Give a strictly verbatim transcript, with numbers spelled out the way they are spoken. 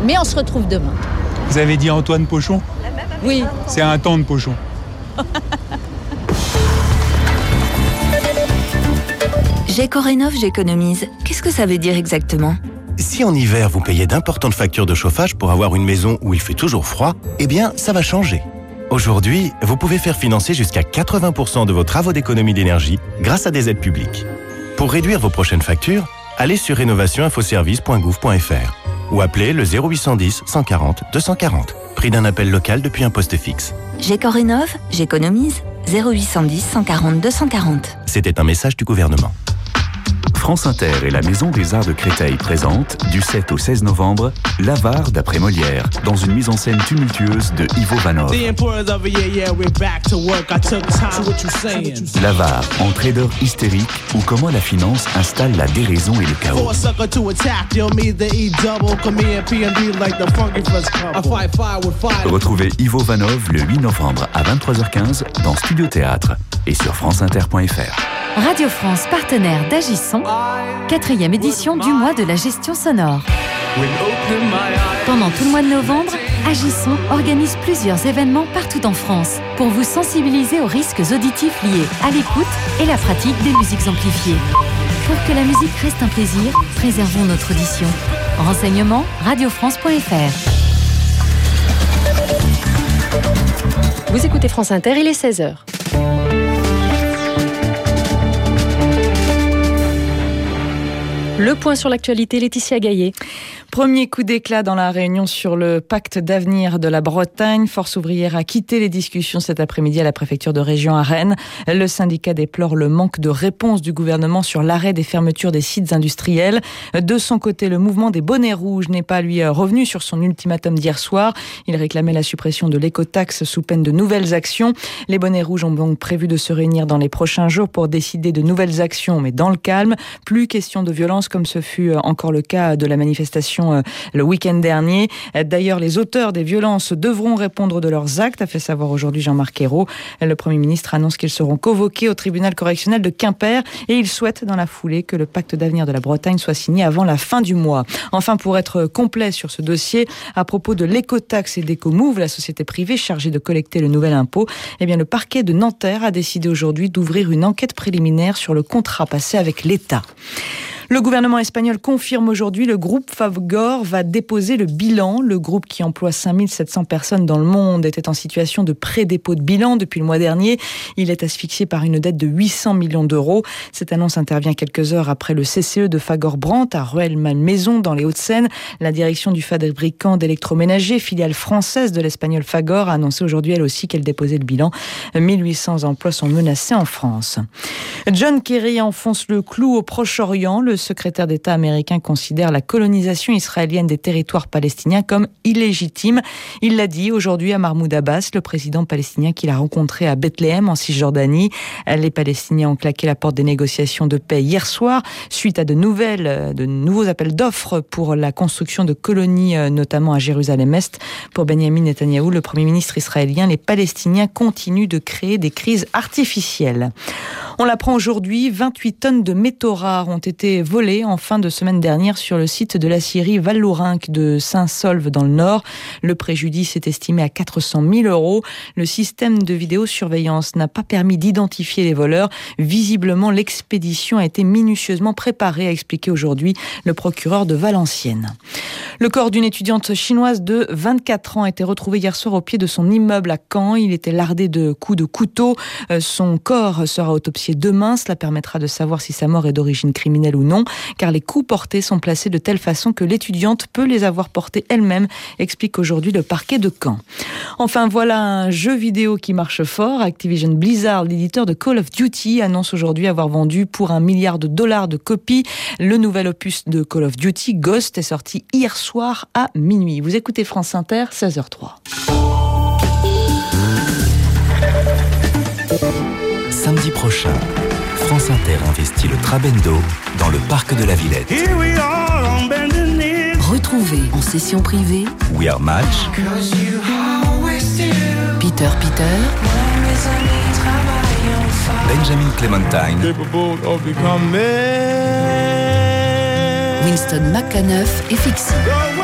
Mais on se retrouve demain. Vous avez dit Antoine Pochon ? Oui. C'est un temps de Pochon. Géco-Rénov', j'économise. Qu'est-ce que ça veut dire exactement ? Si en hiver vous payez d'importantes factures de chauffage pour avoir une maison où il fait toujours froid, eh bien ça va changer. Aujourd'hui, vous pouvez faire financer jusqu'à quatre-vingts pour cent de vos travaux d'économie d'énergie grâce à des aides publiques. Pour réduire vos prochaines factures, allez sur rénovation infoservice point gouv point f r ou appelez le zéro huit cent dix cent quarante deux cent quarante. Prix d'un appel local depuis un poste fixe. Géco-Rénov', j'économise. zéro huit cent dix cent quarante deux cent quarante. C'était un message du gouvernement. France Inter et la Maison des Arts de Créteil présentent, du sept au seize novembre, L'Avare d'après Molière, dans une mise en scène tumultueuse de Ivo Vanov. L'Avare, en trader hystérique, ou comment la finance installe la déraison et le chaos. Retrouvez Ivo Vanov le huit novembre à vingt-trois heures quinze dans Studio Théâtre et sur franceinter point f r. Radio France, partenaire d'Agisson, quatrième édition du mois de la gestion sonore. Pendant tout le mois de novembre, Agisson organise plusieurs événements partout en France pour vous sensibiliser aux risques auditifs liés à l'écoute et la pratique des musiques amplifiées. Pour que la musique reste un plaisir, préservons notre audition. Renseignements, radio france point f r. Vous écoutez France Inter, il est seize heures. Le point sur l'actualité, Laetitia Gaillet. Premier coup d'éclat dans la réunion sur le pacte d'avenir de la Bretagne. Force ouvrière a quitté les discussions cet après-midi à la préfecture de région à Rennes. Le syndicat déplore le manque de réponse du gouvernement sur l'arrêt des fermetures des sites industriels. De son côté, le mouvement des bonnets rouges n'est pas, lui, revenu sur son ultimatum d'hier soir. Il réclamait la suppression de l'écotaxe sous peine de nouvelles actions. Les bonnets rouges ont donc prévu de se réunir dans les prochains jours pour décider de nouvelles actions, mais dans le calme. Plus question de violence comme ce fut encore le cas de la manifestation le week-end dernier. D'ailleurs, les auteurs des violences devront répondre de leurs actes, a fait savoir aujourd'hui Jean-Marc Ayrault. Le Premier ministre annonce qu'ils seront convoqués au tribunal correctionnel de Quimper et il souhaite dans la foulée que le pacte d'avenir de la Bretagne soit signé avant la fin du mois. Enfin, pour être complet sur ce dossier, à propos de l'écotaxe et d'Ecomove, la société privée chargée de collecter le nouvel impôt, eh bien, le parquet de Nanterre a décidé aujourd'hui d'ouvrir une enquête préliminaire sur le contrat passé avec l'État. Le gouvernement espagnol confirme aujourd'hui le groupe Fagor va déposer le bilan. Le groupe qui emploie cinq mille sept cents personnes dans le monde était en situation de pré-dépôt de bilan depuis le mois dernier. Il est asphyxié par une dette de huit cents millions d'euros. Cette annonce intervient quelques heures après le C C E de Fagor-Brandt à Rueil-Malmaison dans les Hauts-de-Seine. La direction du fabricant d'électroménager, filiale française de l'espagnol Fagor, a annoncé aujourd'hui elle aussi qu'elle déposait le bilan. mille huit cents emplois sont menacés en France. John Kerry enfonce le clou au Proche-Orient. Le secrétaire d'État américain considère la colonisation israélienne des territoires palestiniens comme illégitime. Il l'a dit aujourd'hui à Mahmoud Abbas, le président palestinien qu'il a rencontré à Bethléem en Cisjordanie. Les Palestiniens ont claqué la porte des négociations de paix hier soir suite à de nouvelles, de nouveaux appels d'offres pour la construction de colonies, notamment à Jérusalem-Est. Pour Benjamin Netanyahou, le Premier ministre israélien, les Palestiniens continuent de créer des crises artificielles. On l'apprend aujourd'hui, vingt-huit tonnes de métaux rares ont été volées en fin de semaine dernière sur le site de l'aciérie Val-Lourinc de Saint-Saulve dans le Nord. Le préjudice est estimé à quatre cent mille euros. Le système de vidéosurveillance n'a pas permis d'identifier les voleurs. Visiblement, l'expédition a été minutieusement préparée, a expliqué aujourd'hui le procureur de Valenciennes. Le corps d'une étudiante chinoise de vingt-quatre ans a été retrouvé hier soir au pied de son immeuble à Caen. Il était lardé de coups de couteau. Son corps sera autopsié demain. Cela permettra de savoir si sa mort est d'origine criminelle ou non, car les coups portés sont placés de telle façon que l'étudiante peut les avoir portés elle-même, explique aujourd'hui le parquet de Caen. Enfin, voilà un jeu vidéo qui marche fort. Activision Blizzard, l'éditeur de Call of Duty, annonce aujourd'hui avoir vendu pour un milliard de dollars de copies. Le nouvel opus de Call of Duty, Ghost, est sorti hier soir à minuit. Vous écoutez France Inter, seize heures zéro trois. Samedi prochain, France Inter investit le Trabendo dans le parc de la Villette. Retrouvez en session privée We Are Match, Peter Peter, Benjamin Clementine, Winston McAnuff et Fixie.